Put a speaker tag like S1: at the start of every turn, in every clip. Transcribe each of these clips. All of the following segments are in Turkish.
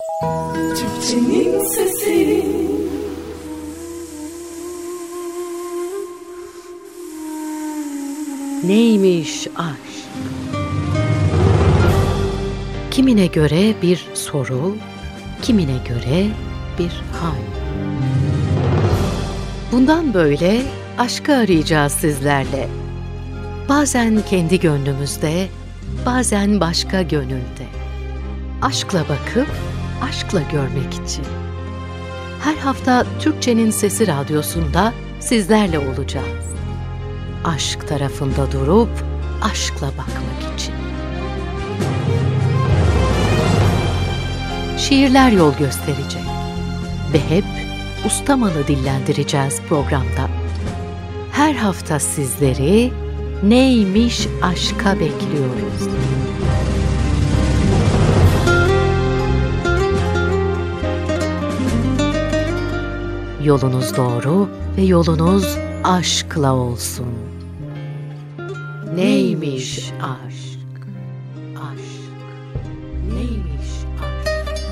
S1: Türkçenin sesi.
S2: Neymiş aşk? Kimine göre bir soru, kimine göre bir hal. Bundan böyle aşkı arayacağız sizlerle. Bazen kendi gönlümüzde, bazen başka gönülde. Aşkla bakıp, aşkla görmek için. Her hafta Türkçenin Sesi Radyosu'nda sizlerle olacağız. Aşk tarafında durup, aşkla bakmak için. Şiirler yol gösterecek ve hep ustamalı dillendireceğiz programda. Her hafta sizleri Neymiş Aşka bekliyoruz. Yolunuz doğru ve yolunuz aşkla olsun. Neymiş aşk? Aşk. Neymiş aşk? Aşk.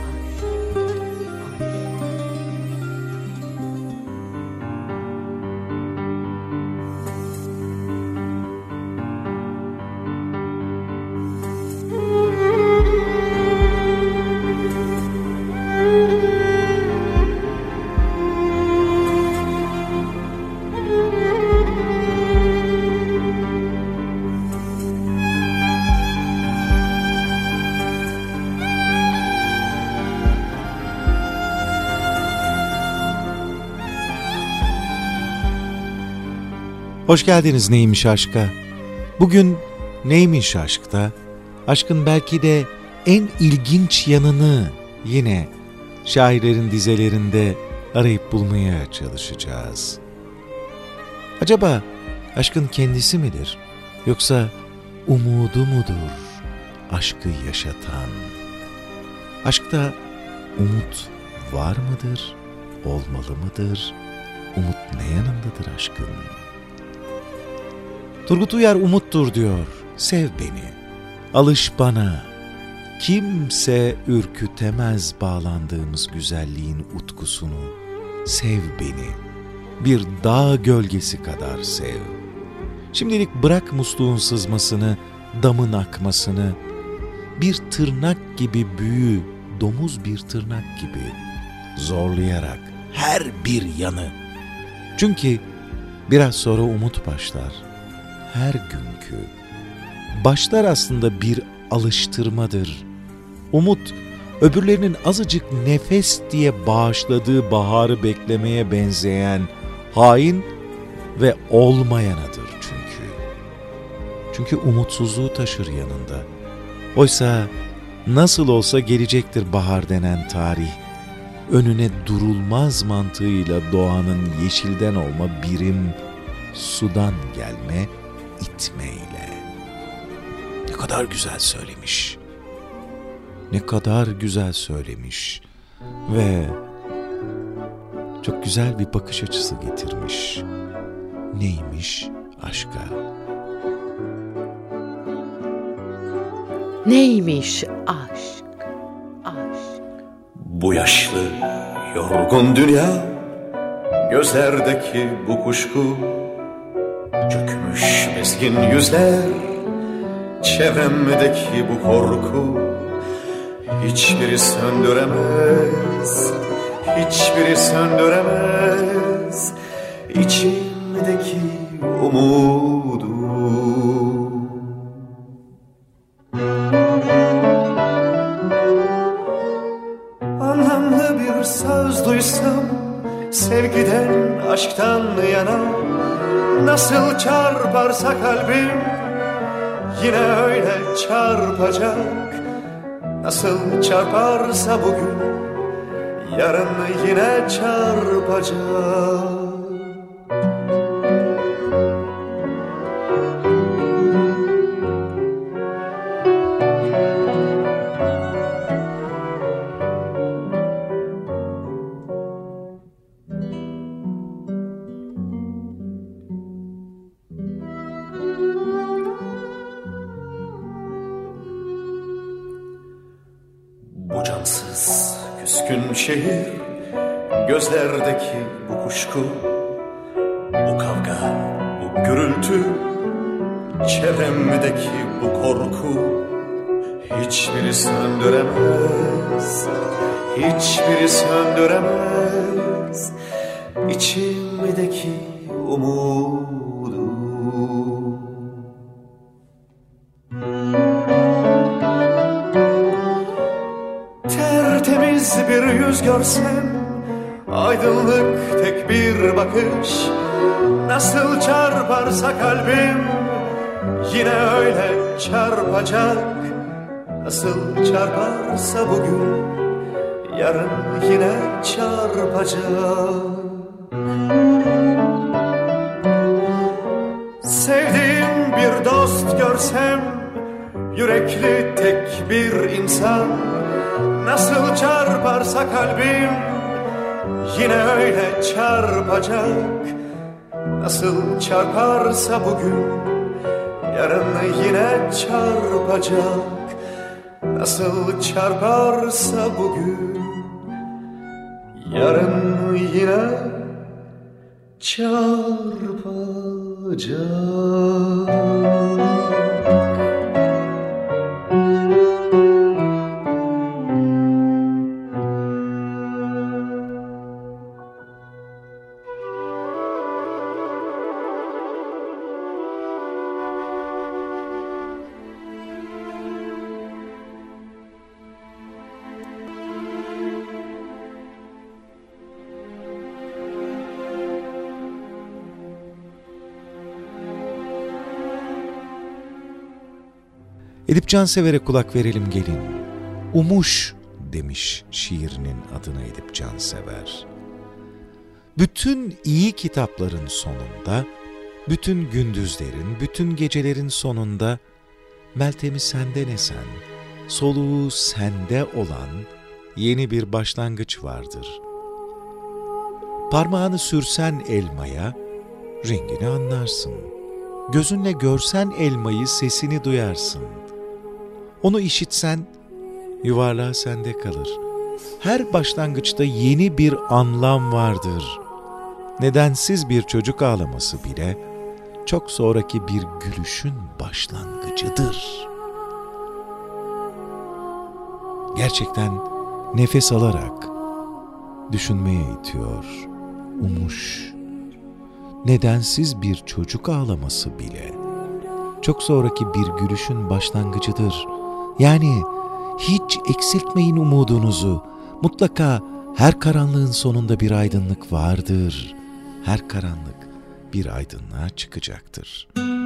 S3: Hoş geldiniz Neymiş Aşk'a. Bugün Neymiş Aşk'ta aşkın belki de en ilginç yanını yine şairlerin dizelerinde arayıp bulmaya çalışacağız. Acaba aşkın kendisi midir? Yoksa umudu mudur aşkı yaşatan? Aşkta umut var mıdır? Olmalı mıdır? Umut ne yanındadır aşkın? Turgut Uyar umuttur diyor, sev beni, alış bana. Kimse ürkütemez bağlandığımız güzelliğin utkusunu. Sev beni, bir dağ gölgesi kadar sev. Şimdilik bırak musluğun sızmasını, damın akmasını. Bir tırnak gibi büyü, domuz bir tırnak gibi zorlayarak her bir yanı. Çünkü biraz sonra umut başlar. Her günkü başlar aslında bir alıştırmadır. Umut, öbürlerinin azıcık nefes diye bağışladığı baharı beklemeye benzeyen hain ve olmayanıdır çünkü. Çünkü umutsuzluğu taşır yanında. Oysa nasıl olsa gelecektir bahar denen tarih. Önüne durulmaz mantığıyla doğanın yeşilden olma birim sudan gelme, itmeyle. Ne kadar güzel söylemiş. Ne kadar güzel söylemiş. Ve çok güzel bir bakış açısı getirmiş. Neymiş aşka?
S2: Neymiş aşk? Aşk.
S4: Bu yaşlı, yorgun dünya, gözlerdeki bu kuşku, çökmüş bezgin yüzler, çevremdeki bu korku, hiçbiri söndüremez, hiçbiri söndüremez içimdeki umudu. Anlamlı bir söz duysam, sevgiden, aşktan yana, nasıl çarparsa kalbim yine öyle çarpacak. Nasıl çarparsa bugün yarın yine çarpacak. Bu cansız Issız küskün şehir, gözlerdeki bu kuşku, bu kavga, bu gürültü, çevremdeki bu korku, hiçbiri söndüremez, hiçbiri söndüremez içimdeki umudu. Tertemiz bir yüz görsem, aydınlık tek bir bakış, nasıl çarparsa kalbim yine öyle çarpacak. Nasıl çarparsa bugün yarın yine çarpacak. Sevdiğim bir dost görsem, yürekli tek bir insan, nasıl çarparsa kalbim yine öyle çarpacak. Nasıl çarparsa bugün yarın yine çarpacak. Nasıl çarparsa bugün yarın yine çarpacak.
S3: Edip Cansever'e kulak verelim gelin. Umuş demiş şiirinin adına Edip Cansever. Bütün iyi kitapların sonunda, bütün gündüzlerin, bütün gecelerin sonunda Meltem'i senden esen, soluğu sende olan yeni bir başlangıç vardır. Parmağını sürsen elmaya, rengini anlarsın. Gözünle görsen elmayı, sesini duyarsın. Onu işitsen, yuvarlağı sende kalır. Her başlangıçta yeni bir anlam vardır. Nedensiz bir çocuk ağlaması bile, çok sonraki bir gülüşün başlangıcıdır. Gerçekten nefes alarak düşünmeye itiyor Umuş. Nedensiz bir çocuk ağlaması bile, çok sonraki bir gülüşün başlangıcıdır. Yani hiç eksiltmeyin umudunuzu. Mutlaka her karanlığın sonunda bir aydınlık vardır. Her karanlık bir aydınlığa çıkacaktır.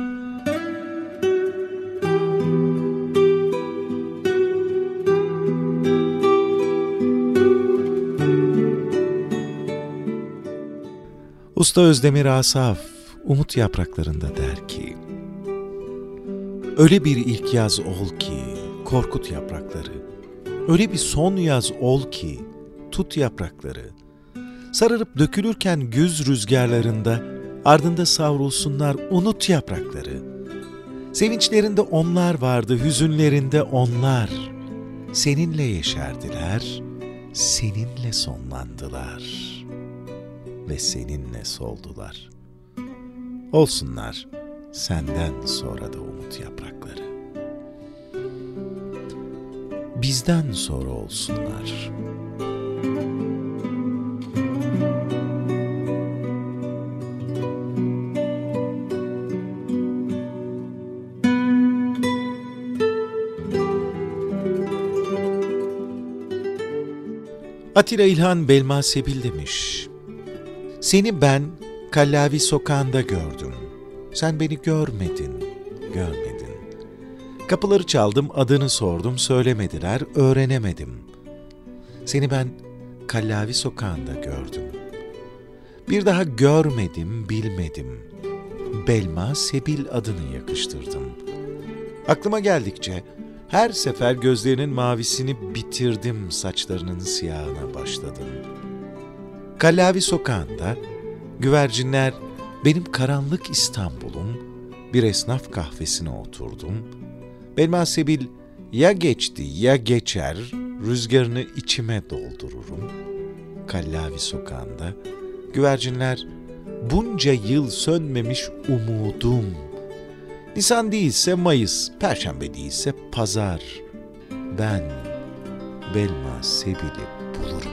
S3: Usta Özdemir Asaf, Umut Yapraklarında der ki, öyle bir ilk yaz ol ki korkut yaprakları, öyle bir son yaz ol ki tut yaprakları, sararıp dökülürken güz rüzgarlarında ardında savrulsunlar unut yaprakları. Sevinçlerinde onlar vardı, hüzünlerinde onlar, seninle yeşerdiler, seninle sonlandılar ve seninle soldular. Olsunlar senden sonra da umut yaprakları. Bizden sonra olsunlar. Atilla İlhan Belma Sebil demiş, seni ben Kallavi sokağında gördüm. Sen beni görmedin. Kapıları çaldım, adını sordum, söylemediler, öğrenemedim. Seni ben Kallavi sokağında gördüm. Bir daha görmedim, bilmedim. Belma Sebil adını yakıştırdım. Aklıma geldikçe her sefer gözlerinin mavisini bitirdim, saçlarının siyahına başladım. Kallavi sokağında güvercinler benim karanlık İstanbul'um, bir esnaf kahvesine oturdum. Belma Sebil ya geçti ya geçer, rüzgarını içime doldururum. Kallavi sokağında güvercinler bunca yıl sönmemiş umudum. Nisan değilse Mayıs, Perşembe değilse Pazar. Ben Belma Sebil'i bulurum.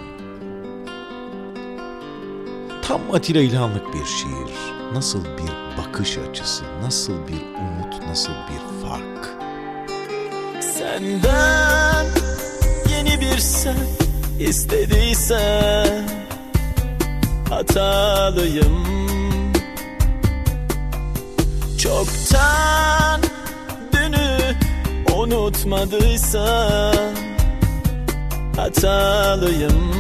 S3: Tam Atilla İlhanlık bir şiir. Nasıl bir bakış açısı, nasıl bir umut, nasıl bir fark.
S5: Senden yeni bir sen istediysen hatalıyım. Çoktan dünü unutmadıysan hatalıyım.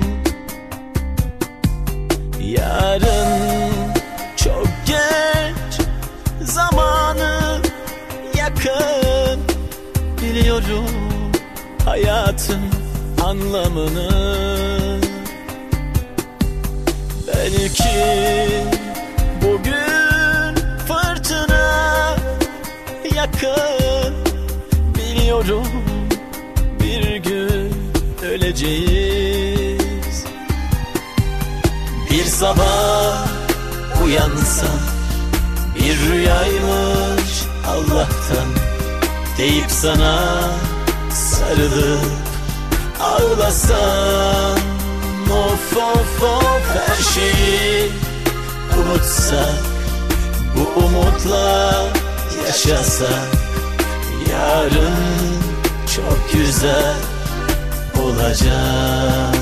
S5: Yarın çok geç, zamanı yakın. Biliyorum hayatın anlamını. Belki bugün fırtına yakın. Biliyorum bir gün öleceğiz. Bir sabah uyansam bir rüyaymış Allah'tan deyip sana sarılıp ağlasam. Of of of her şeyi unutsak, bu umutla yaşasak, yarın çok güzel olacak.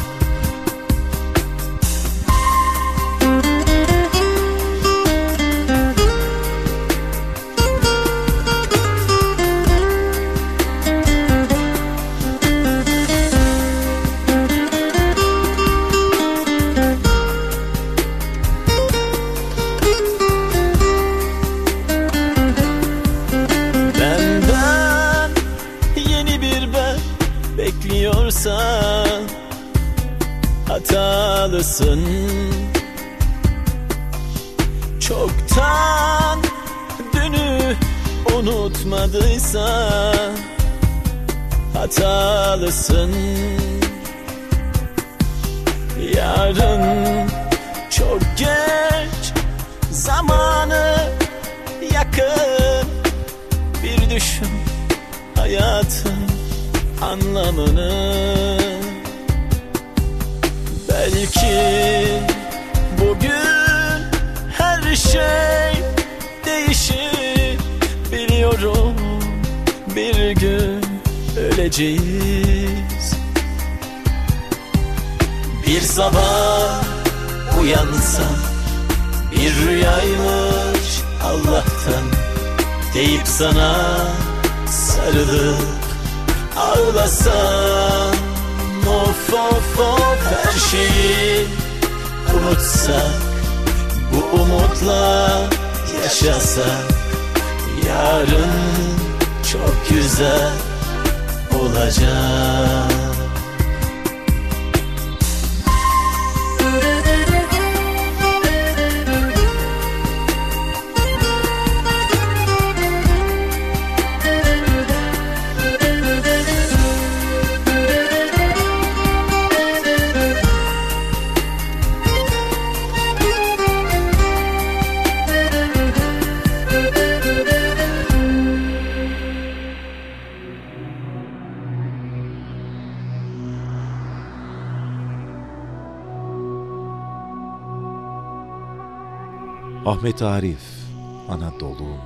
S5: Bekliyorsan hatalısın. Çoktan dünü unutmadıysan hatalısın. Yarın çok geç, zamanı yakın. Bir düşün hayatın anlamını. Belki bugün her şey değişir. Biliyorum bir gün öleceğiz. Bir sabah uyansam bir rüyaymış Allah'tan deyip sana sarılıp ağlasam. Of of of her şeyi unutsak, bu umutla yaşasak, yarın çok güzel olacak.
S3: Ahmet Arif, Anadolu'm.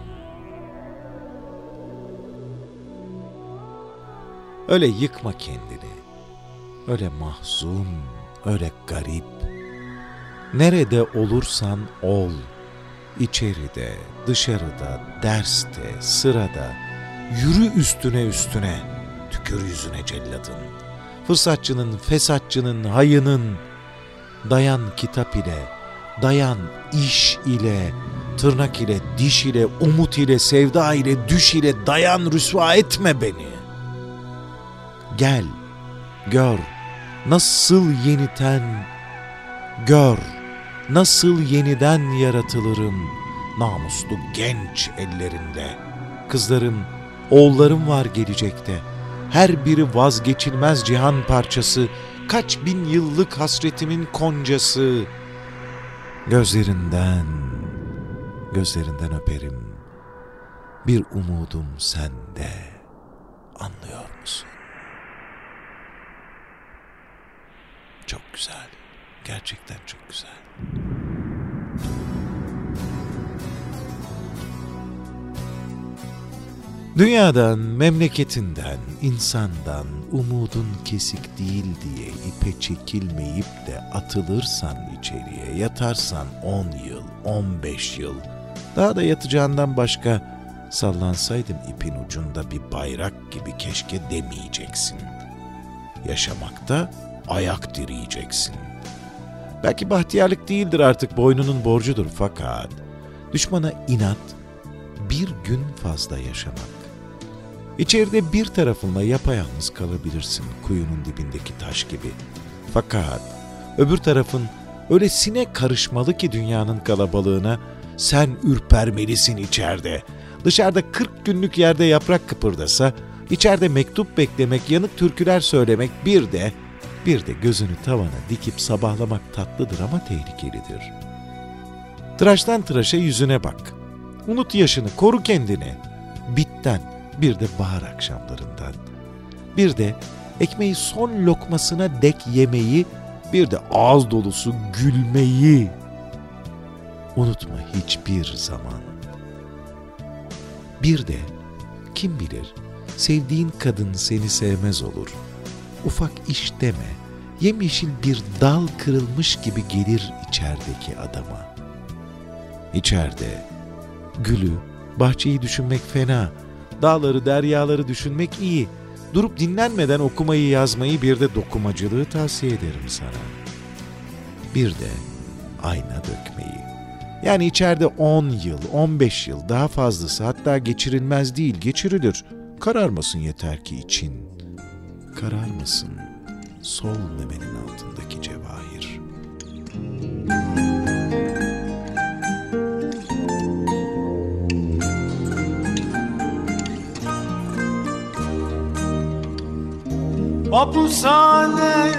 S3: Öyle yıkma kendini, öyle mahzun, öyle garip. Nerede olursan ol, içeride, dışarıda, derste, sırada, yürü üstüne üstüne, tükür yüzüne celladın. Fırsatçının, fesatçının, hayının, dayan kitap ile, dayan iş ile, tırnak ile, diş ile, umut ile, sevda ile, düş ile, dayan, rüsva etme beni. Gel, gör, nasıl yeniden, gör, nasıl yeniden yaratılırım namuslu genç ellerinde. Kızlarım, oğullarım var gelecekte. her biri vazgeçilmez cihan parçası, kaç bin yıllık hasretimin koncası. Gözlerinden öperim, bir umudum sende, anlıyor musun? Çok güzel, gerçekten çok güzel. Dünyadan, memleketinden, insandan umudun kesik değil diye ipe çekilmeyip de atılırsan içeriye, yatarsan 10 yıl, 15 yıl, daha da yatacağından başka sallansaydım ipin ucunda bir bayrak gibi keşke demeyeceksin. Yaşamakta ayak direyeceksin. Belki bahtiyarlık değildir, artık boynunun borcudur, fakat düşmana inat, bir gün fazla yaşamak. İçeride bir tarafınla yapayalnız kalabilirsin, kuyunun dibindeki taş gibi. Fakat öbür tarafın öylesine karışmalı ki dünyanın kalabalığına, sen ürpermelisin içeride. Dışarıda 40 günlük yerde yaprak kıpırdasa, içeride mektup beklemek, yanık türküler söylemek, bir de gözünü tavana dikip sabahlamak tatlıdır ama tehlikelidir. Tıraştan tıraşa yüzüne bak. Unut yaşını, koru kendini. Bitten, bir de bahar akşamlarından. Bir de ekmeği son lokmasına dek yemeyi, bir de ağız dolusu gülmeyi. Unutma hiçbir zaman. Bir de kim bilir, sevdiğin kadın seni sevmez olur. Ufak iş deme, yemyeşil bir dal kırılmış gibi gelir içerideki adama. İçeride gülü, bahçeyi düşünmek fena, dağları, deryaları düşünmek iyi. Durup dinlenmeden okumayı, yazmayı, bir de dokumacılığı tavsiye ederim sana. Bir de ayna dökmeyi. Yani içeride 10 yıl, 15 yıl, daha fazlası, hatta geçirilmez değil, geçirilir. Kararmasın yeter ki için. Kararmasın sol memenin altındaki cevahir.
S4: Mapushane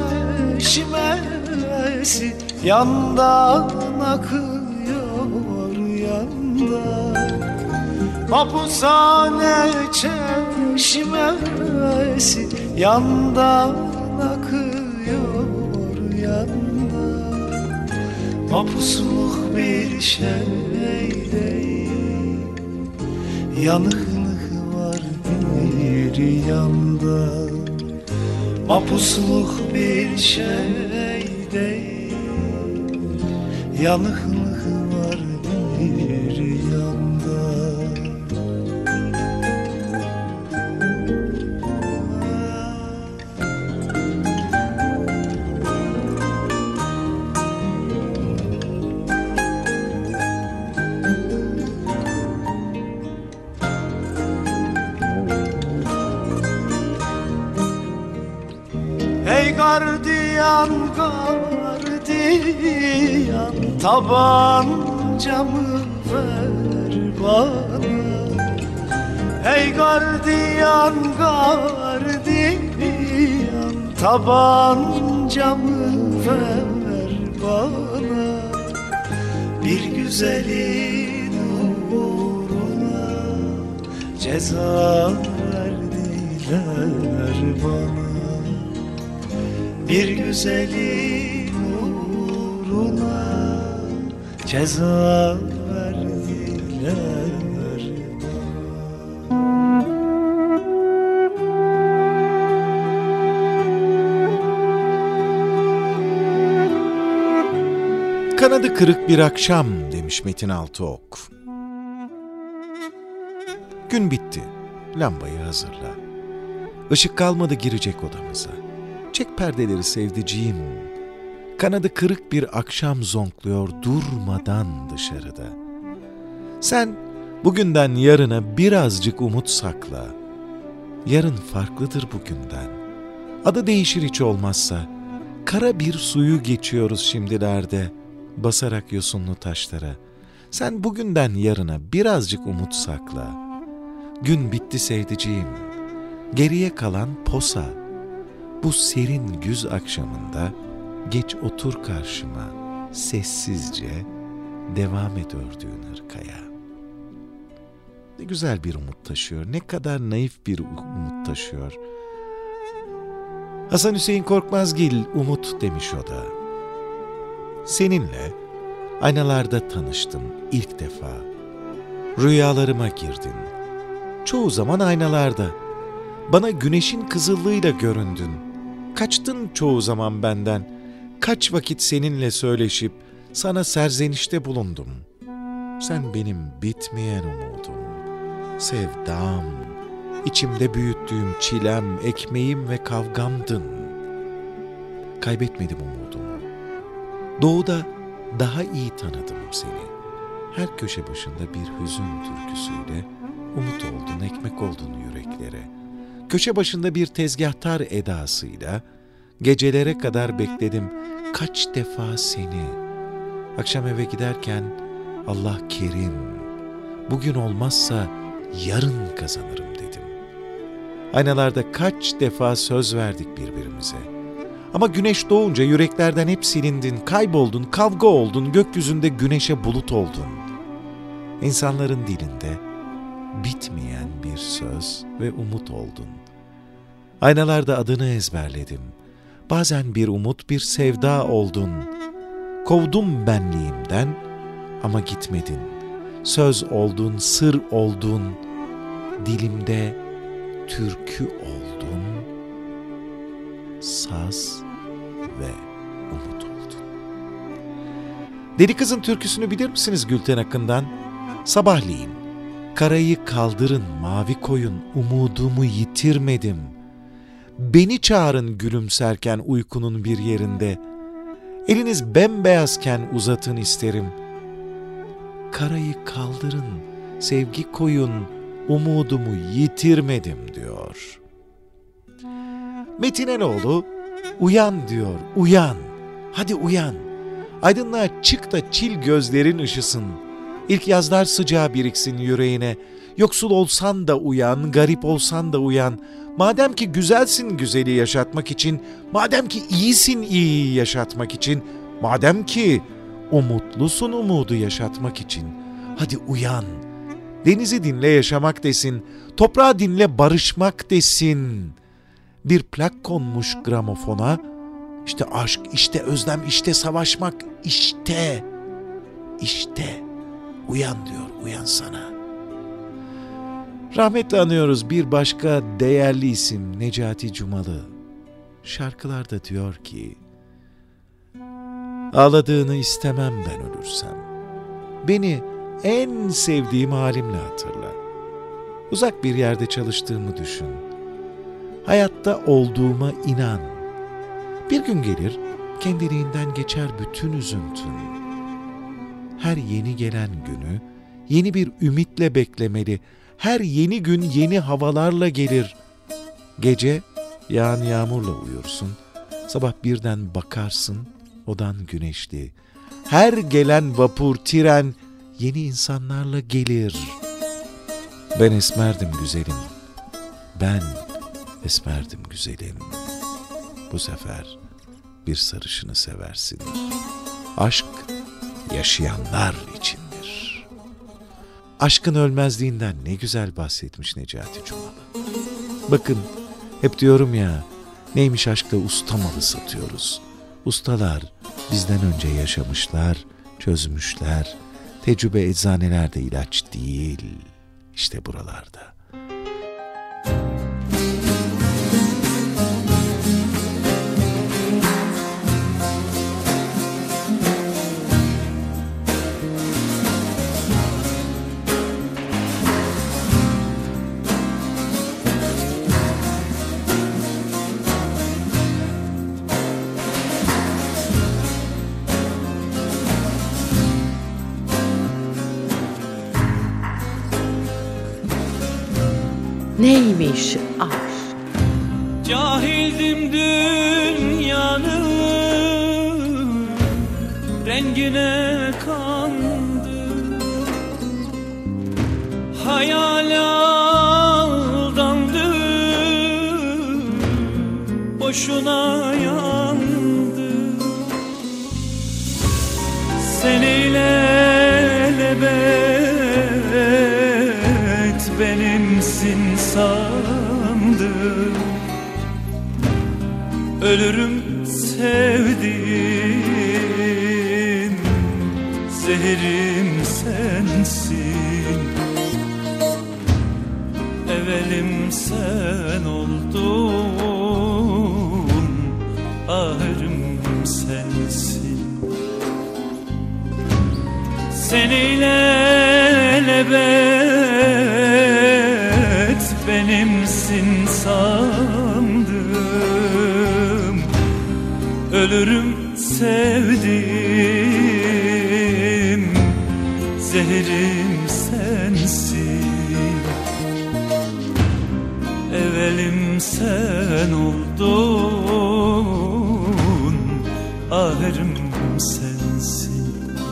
S4: çeşmesi yandan akıyor yandan. Mapushane çeşmesi yandan akıyor yandan. Mapusluk bir şey değil, yanıklık var bir yanda. Mapusluk bir şey değil, yanıklık var bir yanda. Hey gardiyan, gardiyan, tabancamı ver bana. Hey gardiyan, gardiyan, tabancamı ver bana. Bir güzelin uğruna ceza verdiler bana. Bir güzelin uğruna ceza verdiler.
S3: Kanadı kırık bir akşam demiş Metin Altıok. Gün bitti. Lambayı hazırla. Işık kalmadı girecek odamıza. Çek perdeleri sevdiceğim. Kanadı kırık bir akşam zonkluyor durmadan dışarıda. Sen bugünden yarına birazcık umut sakla. Yarın farklıdır bugünden. Adı değişir hiç olmazsa. Kara bir suyu geçiyoruz şimdilerde, basarak yosunlu taşlara. Sen bugünden yarına birazcık umut sakla. Gün bitti sevdiceğim. Geriye kalan posa. Bu serin güz akşamında geç otur karşıma, sessizce devam et ördüğün hırkaya. Ne güzel bir umut taşıyor, ne kadar naif bir umut taşıyor. Hasan Hüseyin Korkmazgil umut demiş o da. Seninle aynalarda tanıştım ilk defa. Rüyalarıma girdin. Çoğu zaman aynalarda. Bana güneşin kızıllığıyla göründün. Kaçtın çoğu zaman benden. Kaç vakit seninle söyleşip sana serzenişte bulundum. Sen benim bitmeyen umudum, sevdam, içimde büyüttüğüm çilem, ekmeğim ve kavgamdın. Kaybetmedim umudumu. Doğuda daha iyi tanıdım seni. Her köşe başında bir hüzün türküsüyle umut oldun, ekmek oldun yüreklere. Köşe başında bir tezgahtar edasıyla gecelere kadar bekledim kaç defa seni. Akşam eve giderken Allah kerim, bugün olmazsa yarın kazanırım dedim. Aynalarda kaç defa söz verdik birbirimize. Ama güneş doğunca yüreklerden hep silindin, kayboldun, kavga oldun, gökyüzünde güneşe bulut oldun. İnsanların dilinde bitmeyen bir söz ve umut oldun. Aynalarda adını ezberledim. Bazen bir umut, bir sevda oldun. Kovdum benliğimden ama gitmedin. Söz oldun, sır oldun. Dilimde türkü oldun. Saz ve umut oldun. Deli Kızın türküsünü bilir misiniz Gülten Akın'dan? Sabahleyin, karayı kaldırın mavi koyun, umudumu yitirmedim. Beni çağırın gülümserken uykunun bir yerinde. Eliniz bembeyazken uzatın isterim. Karayı kaldırın, sevgi koyun, umudumu yitirmedim diyor. Metin Eloğlu, uyan diyor, uyan. Hadi uyan. Aydınlığa çık da çil gözlerin ışısın. İlk yazlar sıcağı biriksin yüreğine. Yoksul olsan da uyan, garip olsan da uyan. Madem ki güzelsin güzeli yaşatmak için, madem ki iyisin iyiyi yaşatmak için, madem ki umutlusun umudu yaşatmak için, hadi uyan. Denizi dinle yaşamak desin, toprağı dinle barışmak desin. Bir plak konmuş gramofona, işte aşk, işte özlem, işte savaşmak, işte uyan diyor, uyansana. Rahmetle anıyoruz bir başka değerli isim Necati Cumalı. Şarkılarda diyor ki, ağladığını istemem ben ölürsem. Beni en sevdiğim halimle hatırla. Uzak bir yerde çalıştığımı düşün. Hayatta olduğuma inan. Bir gün gelir, kendiliğinden geçer bütün üzüntün. Her yeni gelen günü yeni bir ümitle beklemeli. Her yeni gün yeni havalarla gelir. Gece yağan yağmurla uyursun. Sabah birden bakarsın odan güneşli. Her gelen vapur, tren yeni insanlarla gelir. Ben esmerdim güzelim. Ben esmerdim güzelim. Bu sefer bir sarışını seversin. Aşk yaşayanlar içindir. Aşkın ölmezliğinden ne güzel bahsetmiş Necati Cumalı. Bakın hep diyorum ya, neymiş aşkta usta malı satıyoruz. Ustalar bizden önce yaşamışlar, çözmüşler. Tecrübe eczanelerde ilaç değil, işte buralarda.
S2: Neymiş aşk?
S5: Cahildim dünyanın rengine kandım, hayal aldandım, şuna yandı. Sen ilelebet benimsin sandım. Ölürüm sevdiğim, zehirim sensin. Evelim sen oldun, ahırım sensin. Sen ilelebet benimsin sandım. Ölürüm sevdiğim, zehirim sensin. Evelim sen oldun, ahırım sensin.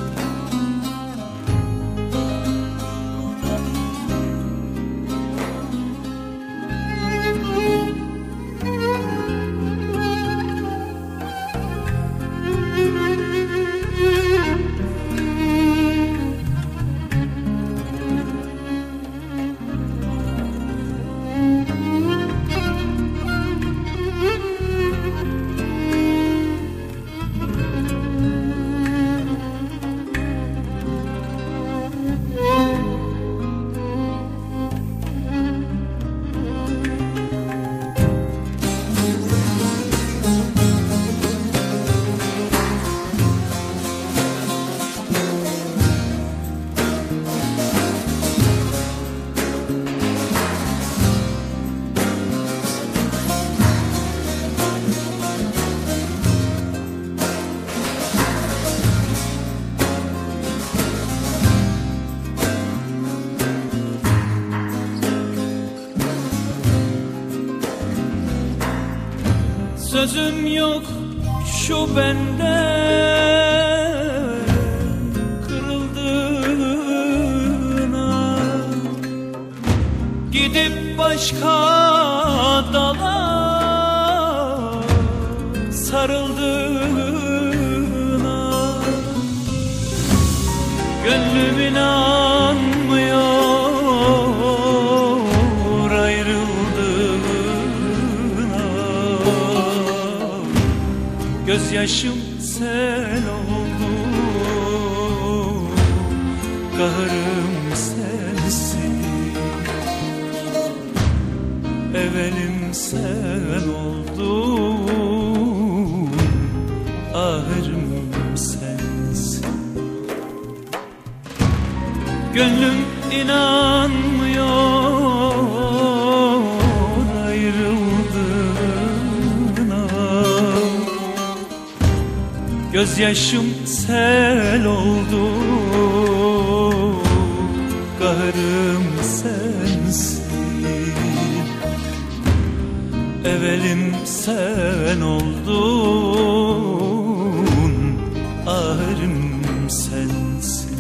S5: Sözüm yok şu bende, kırıldığına, gidip başka dala sarıldığına. Gönlüm inanmıyor ayrıldığına. Gözyaşım sel oldu, kahrım sensin. Evelim sen oldun, ahırım sensin. Gönlüm inanmıyor ayrıldığına. Gözyaşım sel oldu, kahrım sensin. Evelim sen oldun, ahırım sensin.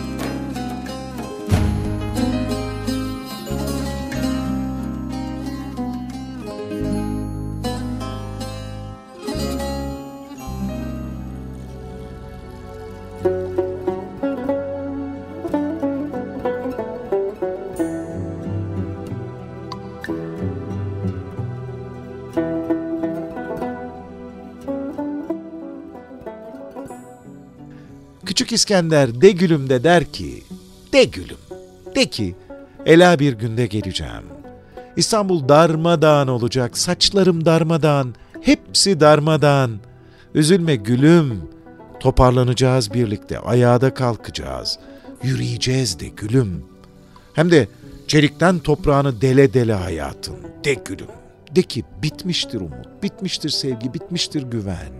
S3: Küçük İskender de gülüm de der ki, de gülüm, de ki, ela bir günde geleceğim. İstanbul darmadağın olacak, saçlarım darmadağın, hepsi darmadağın. Üzülme gülüm, toparlanacağız birlikte, ayağa da kalkacağız, yürüyeceğiz de gülüm. Hem de çelikten toprağını dele dele hayatın, de gülüm. De ki bitmiştir umut, bitmiştir sevgi, bitmiştir güven.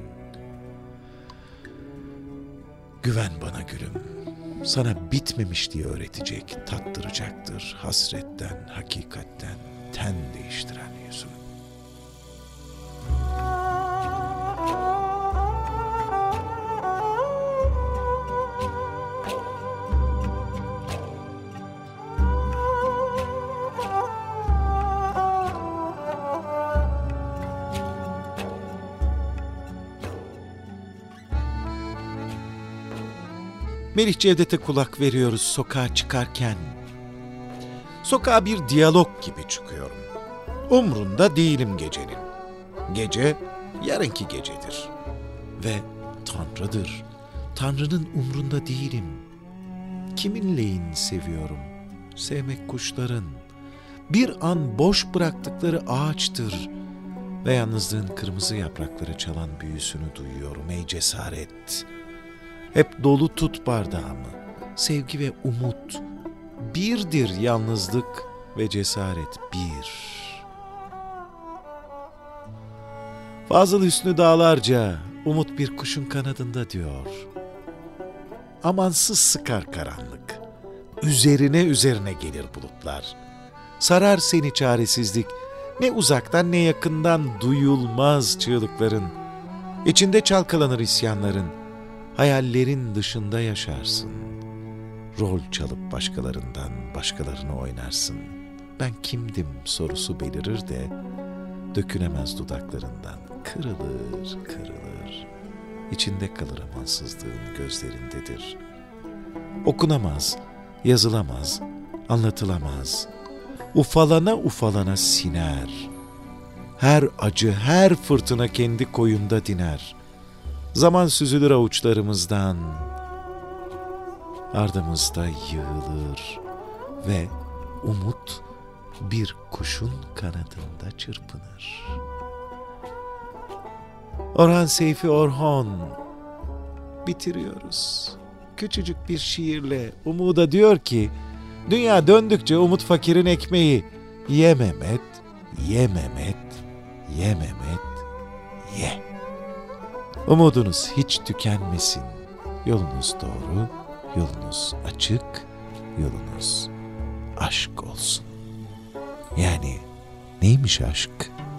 S3: Güven bana gülüm, sana bitmemiş diye öğretecek, tattıracaktır hasretten, hakikatten ten değiştiren yüzüm. Melih Cevdet'e kulak veriyoruz sokağa çıkarken. Sokağa bir diyalog gibi çıkıyorum. Umrunda değilim gecenin. Gece yarınki gecedir. Ve Tanrı'dır. Tanrı'nın umrunda değilim. Kiminleyin seviyorum? Sevmek kuşların. Bir an boş bıraktıkları ağaçtır. Ve yalnızlığın kırmızı yaprakları çalan büyüsünü duyuyorum ey cesaret. Hep dolu tut bardağımı. Sevgi ve umut birdir, yalnızlık ve cesaret bir. Fazıl Hüsnü dağlarca umut bir kuşun kanadında diyor. Amansız sıkar karanlık. Üzerine üzerine gelir bulutlar. Sarar seni çaresizlik. Ne uzaktan ne yakından duyulmaz çığlıkların. İçinde çalkalanır isyanların. Hayallerin dışında yaşarsın. Rol çalıp başkalarından başkalarını oynarsın. Ben kimdim sorusu belirir de dökülemez dudaklarından. Kırılır, kırılır. İçinde kalır amansızlığın gözlerindedir. Okunamaz, yazılamaz, anlatılamaz. Ufalana ufalana siner. Her acı, her fırtına kendi koyunda diner. Zaman süzülür avuçlarımızdan. Ardımızda yığılır ve umut bir kuşun kanadında çırpınır. Orhan Seyfi Orhan. Bitiriyoruz. Küçücük bir şiirle umuda diyor ki, dünya döndükçe umut fakirin ekmeği. Ye Mehmet, ye Mehmet, ye Mehmet, ye. Umudunuz hiç tükenmesin. Yolunuz doğru, yolunuz açık, yolunuz aşk olsun. Yani neymiş aşk?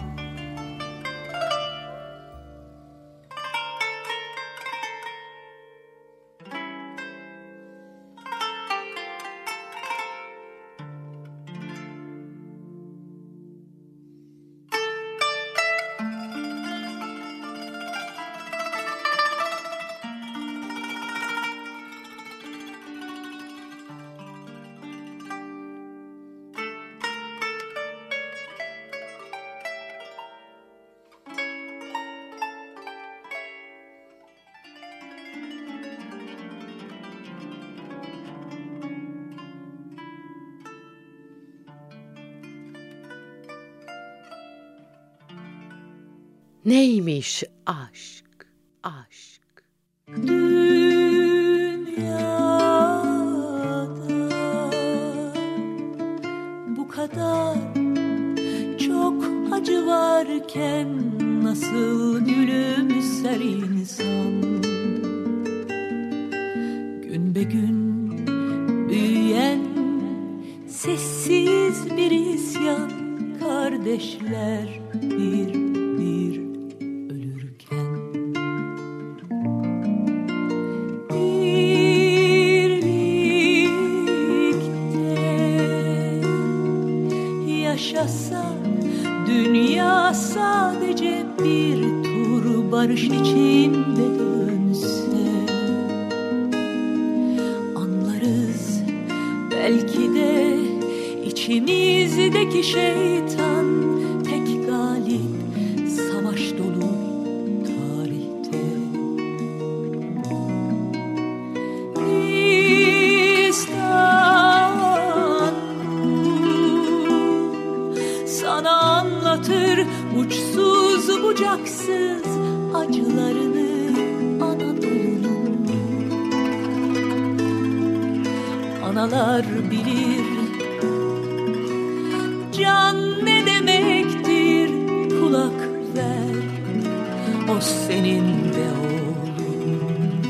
S2: Neymiş aşk, aşk?
S1: Dünyada bu kadar çok acı varken nasıl gülümser insan? Gün be gün büyüyen sessiz bir isyan, kardeşler bir dünya sadece bir tur barış içinde dönse, anlarız belki de içimizdeki şeytan tek galip savaş dolu tarihte. Sana anlatır uçsuz bucaksız acılarını Anadolu'nun. Analar bilir can ne demektir, kulak ver, o senin de oğlun.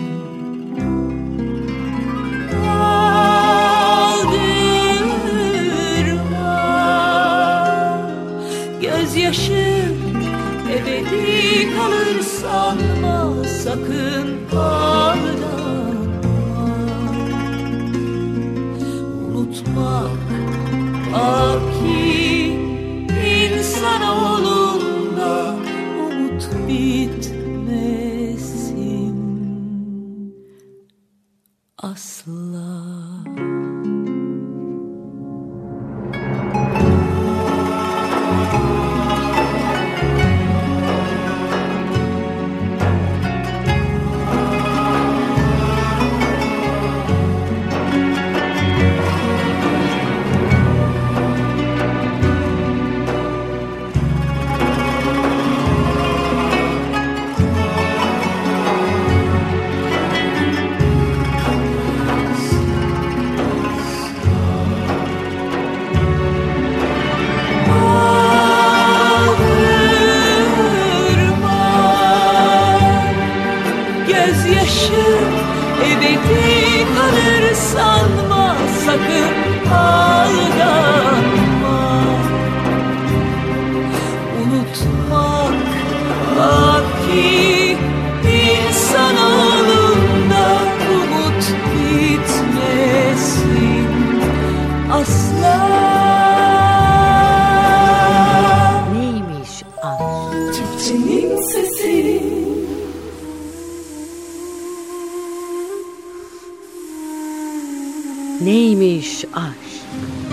S1: Gözyaşı ebedi kalır sanma, sakın aldanma. Unutmak baki insanoğlunda umut bitmesin. asla. Ebedi kalır sanma, sakın aldanma. Unutmak baki insanoğlunda, umut bitmesin asla.
S2: Neymiş aşk?
S1: Türkçenin sesi.
S2: Neymiş aşk?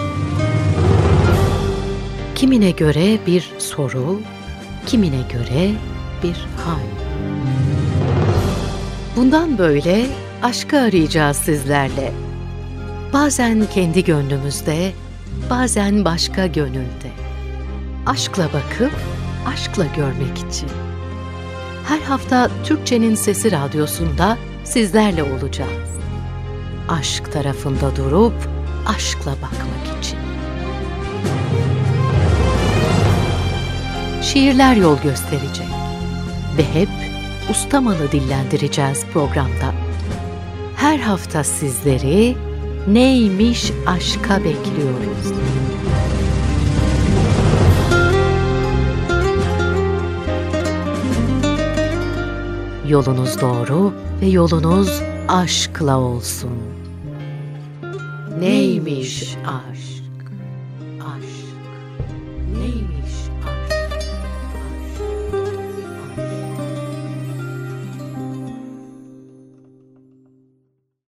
S2: Kimine göre bir soru, kimine göre bir hal. Bundan böyle aşkı arayacağız sizlerle. Bazen kendi gönlümüzde, bazen başka gönülde. Aşkla bakıp, aşkla görmek için. Her hafta Türkçenin Sesi Radyosu'nda sizlerle olacağız. Aşk tarafında durup aşkla bakmak için. Şiirler yol gösterecek ve hep ustamalı dillendireceğiz programda. Her hafta sizleri Neymiş Aşk'a bekliyoruz. Yolunuz doğru ve yolunuz aşkla olsun. Neymiş aşk? Aşk neymiş?